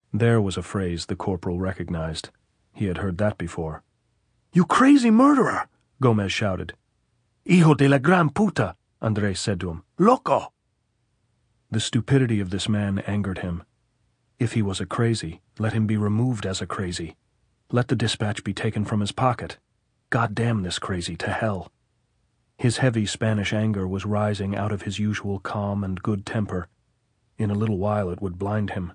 There was a phrase the corporal recognized. He had heard that before. "You crazy murderer!" Gomez shouted. "Hijo de la gran puta," Andres said to him. "Loco!" The stupidity of this man angered him. If he was a crazy, let him be removed as a crazy. Let the dispatch be taken from his pocket. God damn this crazy to hell. His heavy Spanish anger was rising out of his usual calm and good temper. In a little while it would blind him.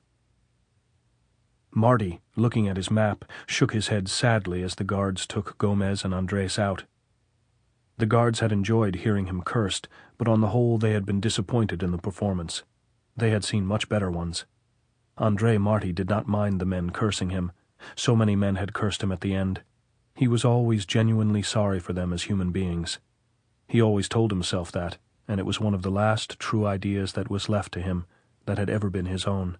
Marty, looking at his map, shook his head sadly as the guards took Gomez and Andres out. The guards had enjoyed hearing him cursed, but on the whole they had been disappointed in the performance. They had seen much better ones. Andre Marty did not mind the men cursing him. So many men had cursed him at the end. He was always genuinely sorry for them as human beings. He always told himself that, and it was one of the last true ideas that was left to him, that had ever been his own.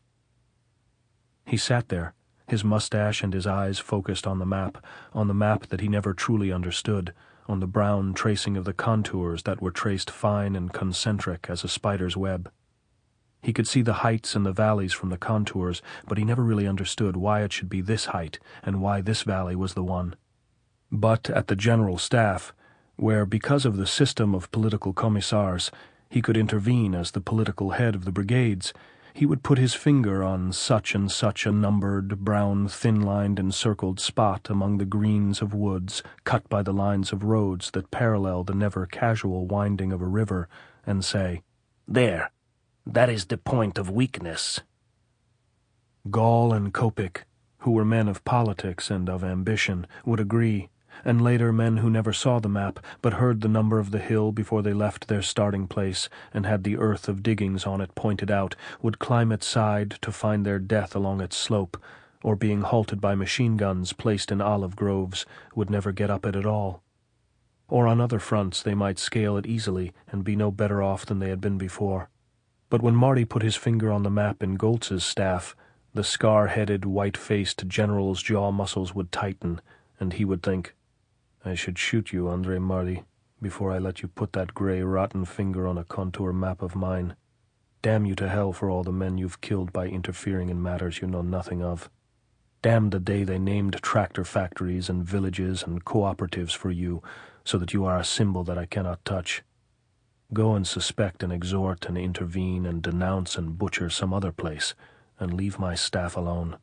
He sat there, his mustache and his eyes focused on the map that he never truly understood, on the brown tracing of the contours that were traced fine and concentric as a spider's web. He could see the heights and the valleys from the contours, but he never really understood why it should be this height and why this valley was the one. But at the General Staff, where, because of the system of political commissars, he could intervene as the political head of the brigades, he would put his finger on such and such a numbered, brown, thin-lined, encircled spot among the greens of woods cut by the lines of roads that parallel the never-casual winding of a river, and say, "There, that is the point of weakness." Gall and Kopik, who were men of politics and of ambition, would agree, and later men who never saw the map but heard the number of the hill before they left their starting place and had the earth of diggings on it pointed out would climb its side to find their death along its slope, or being halted by machine guns placed in olive groves would never get up it at all. Or on other fronts they might scale it easily and be no better off than they had been before. But when Marty put his finger on the map in Goltz's staff, the scar-headed, white-faced general's jaw muscles would tighten, and he would think, "I should shoot you, Andre Marty, before I let you put that gray, rotten finger on a contour map of mine. Damn you to hell for all the men you've killed by interfering in matters you know nothing of. Damn the day they named tractor factories and villages and cooperatives for you, so that you are a symbol that I cannot touch. Go and suspect and exhort and intervene and denounce and butcher some other place, and leave my staff alone."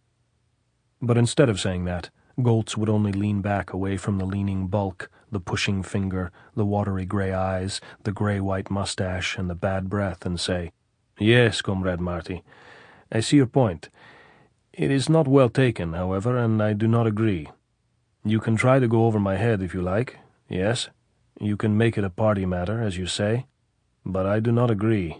But instead of saying that, Goltz would only lean back away from the leaning bulk, the pushing finger, the watery gray eyes, the gray-white mustache, and the bad breath, and say, "Yes, Comrade Marty, I see your point. It is not well taken, however, and I do not agree. You can try to go over my head if you like, yes. You can make it a party matter, as you say, but I do not agree."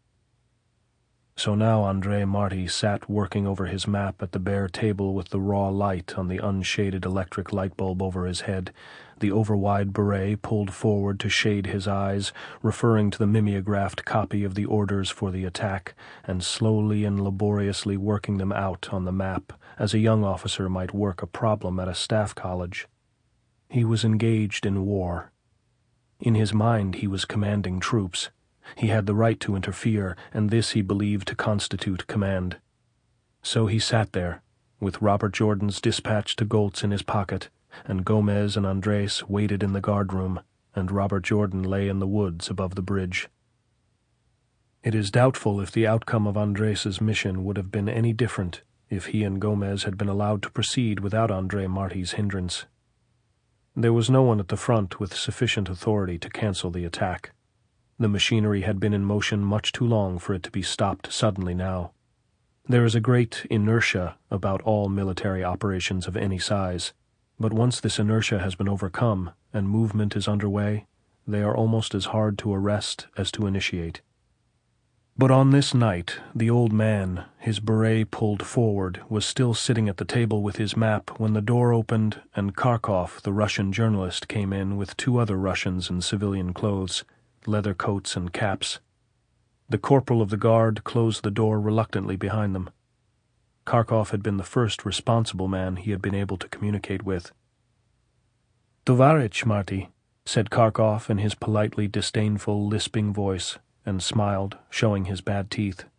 So now Andre Marty sat working over his map at the bare table with the raw light on the unshaded electric light bulb over his head, the overwide beret pulled forward to shade his eyes, referring to the mimeographed copy of the orders for the attack, and slowly and laboriously working them out on the map, as a young officer might work a problem at a staff college. He was engaged in war. In his mind he was commanding troops. He had the right to interfere, and this he believed to constitute command. So he sat there, with Robert Jordan's dispatch to Goltz in his pocket, and Gomez and Andres waited in the guardroom, and Robert Jordan lay in the woods above the bridge. It is doubtful if the outcome of Andres's mission would have been any different if he and Gomez had been allowed to proceed without Andre Marty's hindrance. There was no one at the front with sufficient authority to cancel the attack. The machinery had been in motion much too long for it to be stopped suddenly now. There is a great inertia about all military operations of any size, but once this inertia has been overcome and movement is underway, they are almost as hard to arrest as to initiate. But on this night, the old man, his beret pulled forward, was still sitting at the table with his map when the door opened and Kharkov, the Russian journalist, came in with two other Russians in civilian clothes, leather coats and caps. The corporal of the guard closed the door reluctantly behind them. Kharkov had been the first responsible man he had been able to communicate with. "Tovarich Marty," said Kharkov in his politely disdainful, lisping voice, and smiled, showing his bad teeth.